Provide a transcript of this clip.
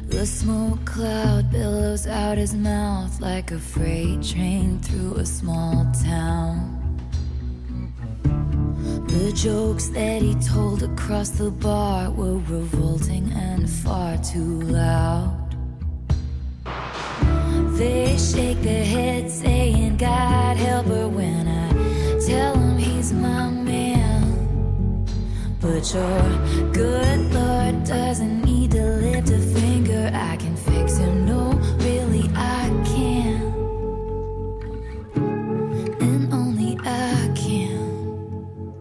The smoke cloud billows out his mouth like a freight train through a small town. The jokes that he told across the bar were revolting and far too loud. They shake their heads saying, God help her, when I tell him he's my man. But your good luck